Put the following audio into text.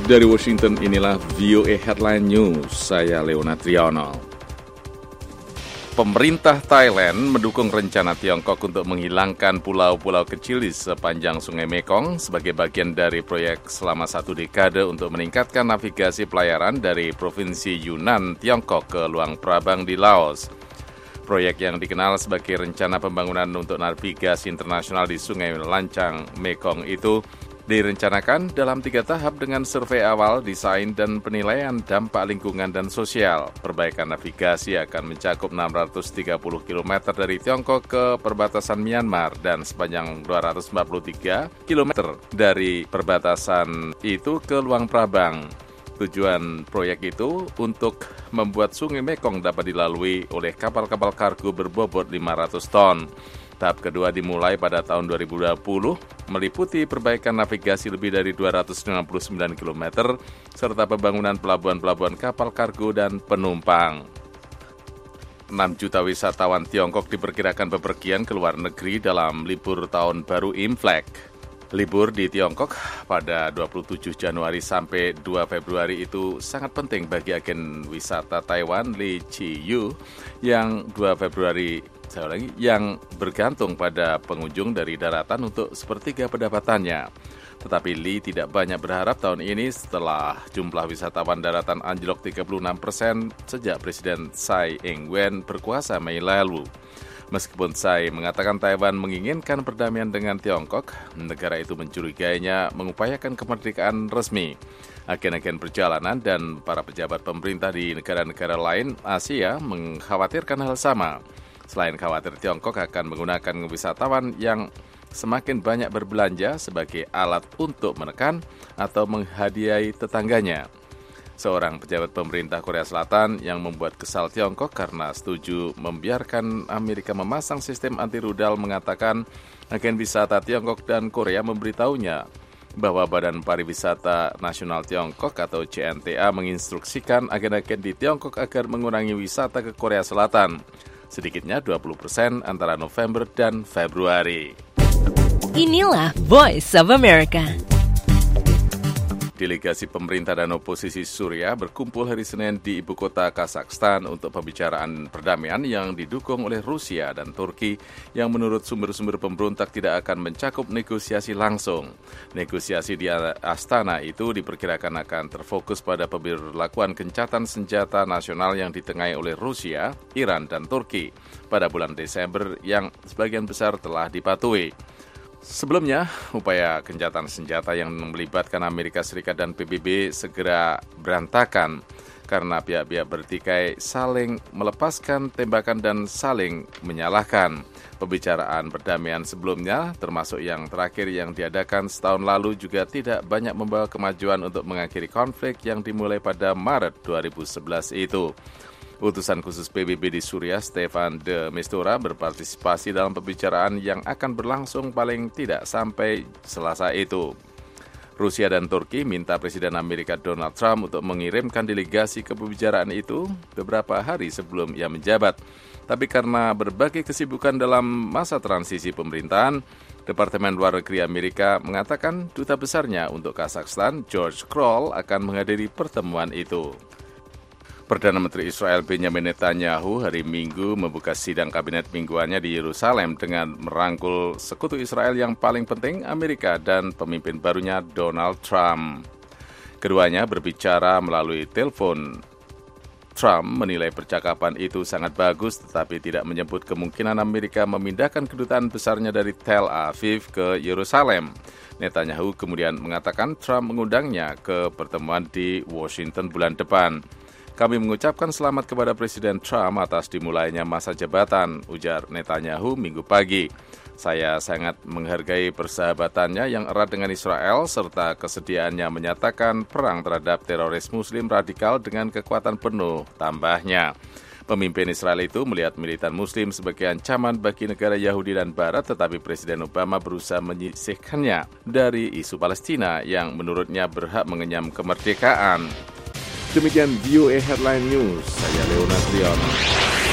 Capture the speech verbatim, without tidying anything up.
Dari Washington, inilah V O A Headline News. Saya Leona Triano. Pemerintah Thailand mendukung rencana Tiongkok untuk menghilangkan pulau-pulau kecil di sepanjang Sungai Mekong sebagai bagian dari proyek selama satu dekade untuk meningkatkan navigasi pelayaran dari Provinsi Yunnan, Tiongkok ke Luang Prabang di Laos. Proyek yang dikenal sebagai Rencana Pembangunan untuk Navigasi Internasional di Sungai Lancang Mekong itu direncanakan dalam tiga tahap dengan survei awal, desain, dan penilaian dampak lingkungan dan sosial. Perbaikan navigasi akan mencakup enam ratus tiga puluh kilometer dari Tiongkok ke perbatasan Myanmar dan sepanjang dua ratus empat puluh tiga kilometer dari perbatasan itu ke Luang Prabang. Tujuan proyek itu untuk membuat Sungai Mekong dapat dilalui oleh kapal-kapal kargo berbobot lima ratus ton. Tahap kedua dimulai pada tahun dua ribu dua puluh, meliputi perbaikan navigasi lebih dari dua ratus sembilan puluh sembilan kilometer, serta pembangunan pelabuhan-pelabuhan kapal kargo dan penumpang. enam juta wisatawan Tiongkok diperkirakan bepergian ke luar negeri dalam libur tahun baru Imlek. Libur di Tiongkok pada dua puluh tujuh Januari sampai dua Februari itu sangat penting bagi agen wisata Taiwan Lee Chi-yu yang dua Februari saya lagi yang bergantung pada pengunjung dari daratan untuk sepertiga pendapatannya. Tetapi Lee tidak banyak berharap tahun ini setelah jumlah wisatawan daratan anjlok tiga puluh enam persen sejak Presiden Tsai Ing-wen berkuasa Mei lalu. Meskipun Tsai mengatakan Taiwan menginginkan perdamaian dengan Tiongkok, negara itu mencurigainya mengupayakan kemerdekaan resmi. Agen-agen perjalanan dan para pejabat pemerintah di negara-negara lain Asia mengkhawatirkan hal sama. Selain khawatir Tiongkok akan menggunakan wisatawan yang semakin banyak berbelanja sebagai alat untuk menekan atau menghadiahi tetangganya. Seorang pejabat pemerintah Korea Selatan yang membuat kesal Tiongkok karena setuju membiarkan Amerika memasang sistem anti rudal mengatakan agen wisata Tiongkok dan Korea memberitahunya bahwa Badan Pariwisata Nasional Tiongkok atau C N T A menginstruksikan agen-agen di Tiongkok agar mengurangi wisata ke Korea Selatan, sedikitnya dua puluh persen antara November dan Februari. Inilah Voice of America. Delegasi pemerintah dan oposisi Suriah berkumpul hari Senin di ibu kota Kazakhstan untuk pembicaraan perdamaian yang didukung oleh Rusia dan Turki yang menurut sumber-sumber pemberontak tidak akan mencakup negosiasi langsung. Negosiasi di Astana itu diperkirakan akan terfokus pada pemberlakuan gencatan senjata nasional yang ditengahi oleh Rusia, Iran, dan Turki pada bulan Desember yang sebagian besar telah dipatuhi. Sebelumnya, upaya gencatan senjata yang melibatkan Amerika Serikat dan P B B segera berantakan karena pihak-pihak bertikai saling melepaskan tembakan dan saling menyalahkan. Pembicaraan perdamaian sebelumnya, termasuk yang terakhir yang diadakan setahun lalu, juga tidak banyak membawa kemajuan untuk mengakhiri konflik yang dimulai pada Maret dua ribu sebelas itu. Utusan khusus P B B di Suriah, Stefan de Mistura, berpartisipasi dalam pembicaraan yang akan berlangsung paling tidak sampai Selasa itu. Rusia dan Turki minta Presiden Amerika Donald Trump untuk mengirimkan delegasi ke pembicaraan itu beberapa hari sebelum ia menjabat. Tapi karena berbagai kesibukan dalam masa transisi pemerintahan, Departemen Luar Negeri Amerika mengatakan duta besarnya untuk Kazakhstan, George Kroll, akan menghadiri pertemuan itu. Perdana Menteri Israel Benjamin Netanyahu hari Minggu membuka sidang kabinet mingguannya di Yerusalem dengan merangkul sekutu Israel yang paling penting, Amerika, dan pemimpin barunya Donald Trump. Keduanya berbicara melalui telepon. Trump menilai percakapan itu sangat bagus tetapi tidak menyebut kemungkinan Amerika memindahkan kedutaan besarnya dari Tel Aviv ke Yerusalem. Netanyahu kemudian mengatakan Trump mengundangnya ke pertemuan di Washington bulan depan. Kami mengucapkan selamat kepada Presiden Trump atas dimulainya masa jabatan, ujar Netanyahu Minggu pagi. Saya sangat menghargai persahabatannya yang erat dengan Israel serta kesediaannya menyatakan perang terhadap teroris Muslim radikal dengan kekuatan penuh, tambahnya. Pemimpin Israel itu melihat militan Muslim sebagai ancaman bagi negara Yahudi dan Barat, tetapi Presiden Obama berusaha menyisihkannya dari isu Palestina yang menurutnya berhak mengenyam kemerdekaan. Demikian V O A Headline News, saya Leona Triano.